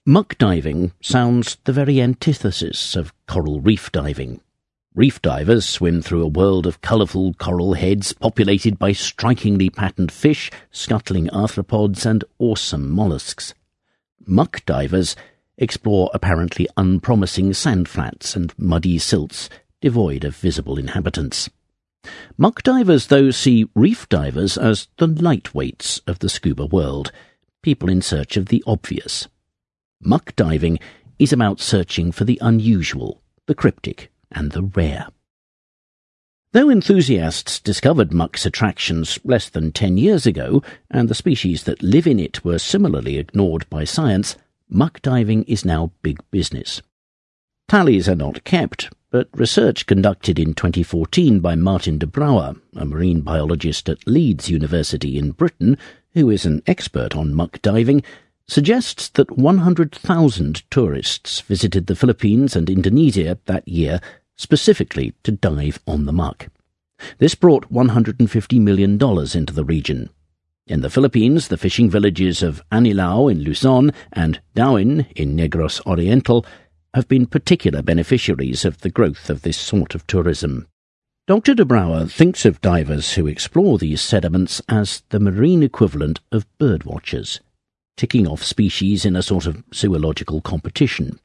Muck diving sounds the very antithesis of coral reef diving. Reef divers swim through a world of colourful coral heads populated by strikingly patterned fish, scuttling arthropods and awesome mollusks. Muck divers explore apparently unpromising sand flats and muddy silts devoid of visible inhabitants. Muck divers, though, see reef divers as the lightweights of the scuba world, people in search of the obvious. Muck diving is about searching for the unusual, the cryptic, and the rare. Though enthusiasts discovered muck's attractions less than 10 years ago, and the species that live in it were similarly ignored by science, muck diving is now big business. Tallies are not kept, but research conducted in 2014 by Martin de Brouwer, a marine biologist at Leeds University in Britain, who is an expert on muck diving, suggests that 100,000 tourists visited the Philippines and Indonesia that year specifically to dive on the muck. This brought $150 million into the region. In the Philippines, the fishing villages of Anilao in Luzon and Dawin in Negros Oriental have been particular beneficiaries of the growth of this sort of tourism. Dr. de Brouwer thinks of divers who explore these sediments as the marine equivalent of birdwatchers, ticking off species in a sort of zoological competition.